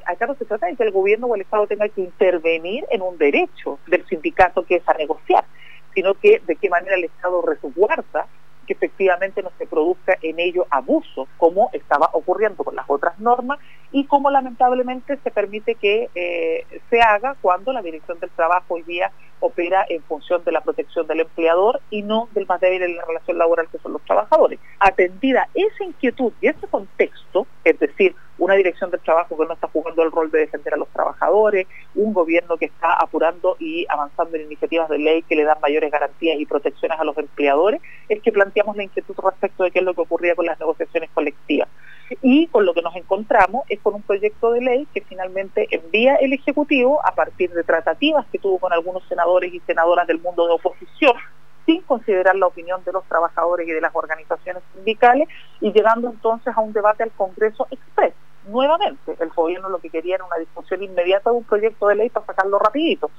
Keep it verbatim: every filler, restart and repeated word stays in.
acá no se trata de que el gobierno o el Estado tenga que intervenir en un derecho del sindicato que es a negociar, sino que de qué manera el Estado resguarda que efectivamente no se produzca en ello abuso, como estaba ocurriendo con las otras normas y como lamentablemente se permite que eh, se haga cuando la Dirección del Trabajo hoy día opera en función de la protección del empleador y no del más débil en la relación laboral, que son los trabajadores. Atendida esa inquietud y ese contexto, es decir, una Dirección del Trabajo que no está jugando el rol de defender a los trabajadores, un gobierno que está apurando y avanzando en iniciativas de ley que le dan mayores garantías y protecciones a los empleadores, es que planteamos la inquietud respecto de qué es lo que ocurría con las negociaciones colectivas. Y con lo que nos encontramos es con un proyecto de ley que finalmente envía el Ejecutivo a partir de tratativas que tuvo con algunos senadores y senadoras del mundo de oposición, sin considerar la opinión de los trabajadores y de las organizaciones sindicales, y llegando entonces a un debate al Congreso express. Nuevamente, el gobierno lo que quería era una discusión inmediata de un proyecto de ley para sacarlo rapidito.